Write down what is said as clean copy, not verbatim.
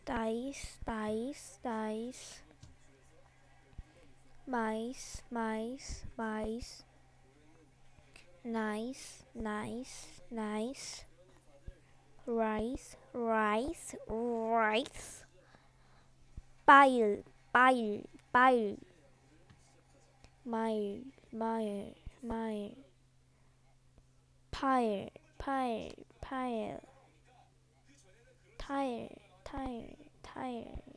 dice, dice, dice, mice, mice, mice, nice, nice, nice, rice, rice, rice, pile, pile, pile, mile, mile, mile, pile, pile, pile, tire, tire, tire,